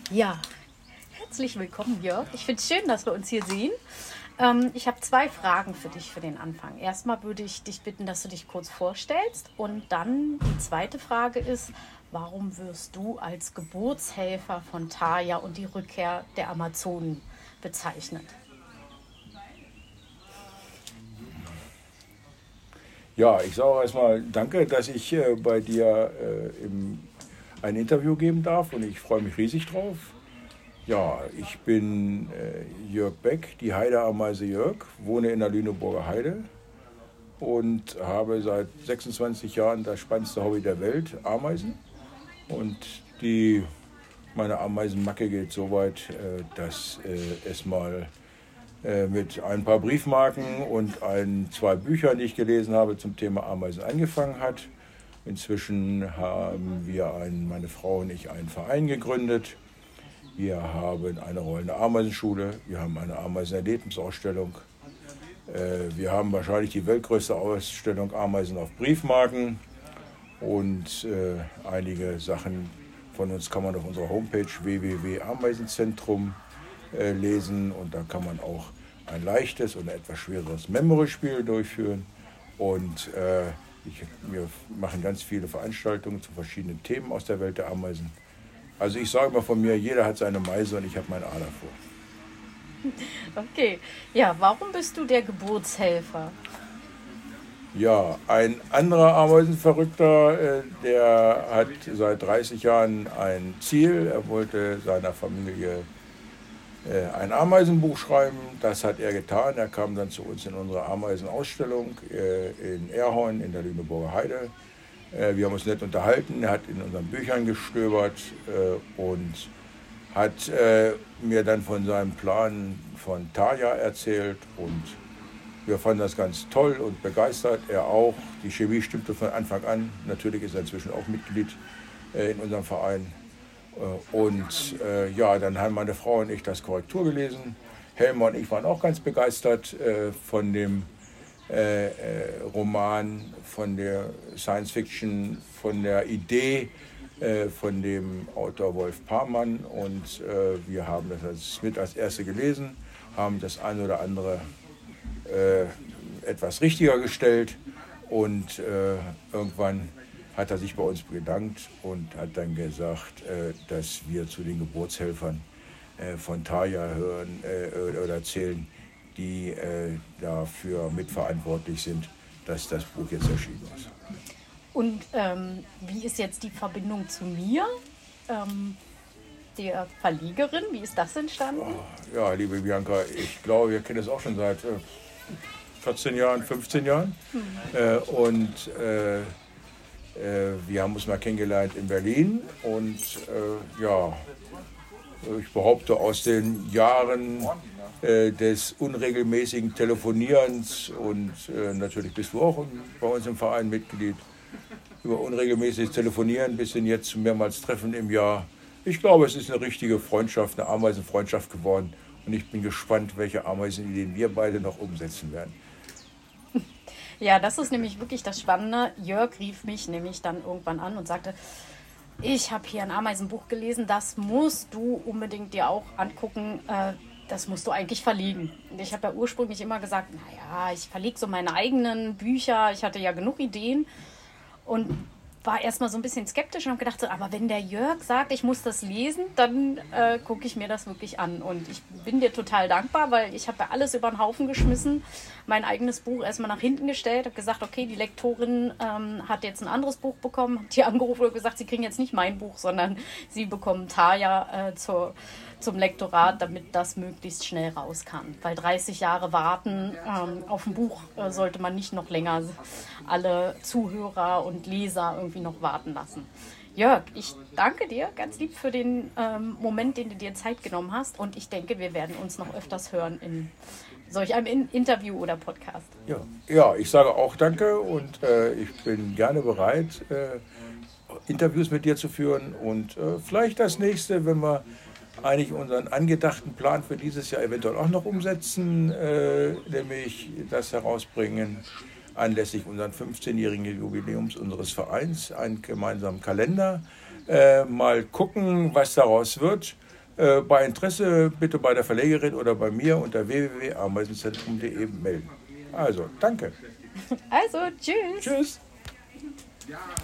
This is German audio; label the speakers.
Speaker 1: Ja, herzlich willkommen, Jörg. Ich finde es schön, dass wir uns hier sehen. Ich habe 2 Fragen für dich für den Anfang. Erstmal würde ich dich bitten, dass du dich kurz vorstellst. Und dann die zweite Frage ist, warum wirst du als Geburtshelfer von Thaya und die Rückkehr der Amazonen bezeichnet?
Speaker 2: Ja, ich sage erstmal danke, dass ich bei dir ein Interview geben darf und ich freue mich riesig drauf. Ja, ich bin Jörg Beck, die Heideameise Jörg, wohne in der Lüneburger Heide und habe seit 26 Jahren das spannendste Hobby der Welt, Ameisen. Und meine Ameisenmacke geht so weit, dass es mal mit ein paar Briefmarken und 2 Büchern, die ich gelesen habe, zum Thema Ameisen angefangen hat. Inzwischen haben meine Frau und ich, einen Verein gegründet. Wir haben eine rollende Ameisenschule, wir haben eine Ameisenerlebnisausstellung. Wir haben wahrscheinlich die weltgrößte Ausstellung Ameisen auf Briefmarken. Und einige Sachen von uns kann man auf unserer Homepage www.ameisenzentrum lesen. Und da kann man auch ein leichtes und etwas schwereres Memory-Spiel durchführen. Und wir machen ganz viele Veranstaltungen zu verschiedenen Themen aus der Welt der Ameisen. Also ich sage mal von mir, jeder hat seine Meise und ich habe meine Ader vor.
Speaker 1: Okay, ja, warum bist du der Geburtshelfer?
Speaker 2: Ja, ein anderer Ameisenverrückter, der hat seit 30 Jahren ein Ziel. Er wollte seiner Familie ein Ameisenbuch schreiben. Das hat er getan. Er kam dann zu uns in unsere Ameisenausstellung in Erhorn in der Lüneburger Heide. Wir haben uns nett unterhalten. Er hat in unseren Büchern gestöbert und hat mir dann von seinem Plan von Thaya erzählt. Und wir fanden das ganz toll und begeistert. Er auch. Die Chemie stimmte von Anfang an. Natürlich ist er inzwischen auch Mitglied in unserem Verein. Und ja, dann haben meine Frau und ich das Korrektur gelesen. Helmer und ich waren auch ganz begeistert von dem Roman, von der Science Fiction, von der Idee von dem Autor Wolf Parmann. Und wir haben das mit als Erste gelesen, haben das eine oder andere etwas richtiger gestellt und irgendwann hat er sich bei uns bedankt und hat dann gesagt, dass wir zu den Geburtshelfern von Thaya hören oder zählen, die dafür mitverantwortlich sind, dass das Buch jetzt erschienen ist.
Speaker 1: Und wie ist jetzt die Verbindung zu mir, der Verlegerin? Wie ist das entstanden?
Speaker 2: Ja, liebe Bianca, ich glaube, wir kennen das auch schon seit 14 Jahren, 15 Jahren. Und wir haben uns mal kennengelernt in Berlin. Und ja, ich behaupte, aus den Jahren des unregelmäßigen Telefonierens und natürlich bist du auch bei uns im Verein Mitglied, über unregelmäßiges Telefonieren bis hin jetzt zu mehrmals Treffen im Jahr. Ich glaube, es ist eine richtige Freundschaft, eine Ameisenfreundschaft geworden und ich bin gespannt, welche Ameisenideen wir beide noch umsetzen werden.
Speaker 1: Ja, das ist nämlich wirklich das Spannende. Jörg rief mich nämlich dann irgendwann an und sagte, ich habe hier ein Ameisenbuch gelesen, das musst du unbedingt dir auch angucken, das musst du eigentlich verlegen. Ich habe ja ursprünglich immer gesagt, naja, ich verlege so meine eigenen Bücher, ich hatte ja genug Ideen und war erstmal so ein bisschen skeptisch und habe gedacht, so, aber wenn der Jörg sagt, ich muss das lesen, dann gucke ich mir das wirklich an. Und ich bin dir total dankbar, weil ich habe ja alles über den Haufen geschmissen, mein eigenes Buch erstmal nach hinten gestellt, habe gesagt, okay, die Lektorin hat jetzt ein anderes Buch bekommen, hat die angerufen und gesagt, sie kriegen jetzt nicht mein Buch, sondern sie bekommen Thaya zum Lektorat, damit das möglichst schnell raus kann. Weil 30 Jahre warten auf ein Buch sollte man nicht noch länger alle Zuhörer und Leser irgendwie noch warten lassen. Jörg, ich danke dir ganz lieb für den Moment, den du dir Zeit genommen hast und ich denke, wir werden uns noch öfters hören in solch einem Interview oder Podcast.
Speaker 2: Ja, ich sage auch danke und ich bin gerne bereit, Interviews mit dir zu führen und vielleicht das nächste, wenn wir eigentlich unseren angedachten Plan für dieses Jahr eventuell auch noch umsetzen, nämlich das herausbringen, anlässlich unseren 15-jährigen Jubiläums unseres Vereins, einen gemeinsamen Kalender. Mal gucken, was daraus wird. Bei Interesse bitte bei der Verlegerin oder bei mir unter www.ameisenzentrum.de melden. Also, danke.
Speaker 1: Also, tschüss.
Speaker 2: Tschüss.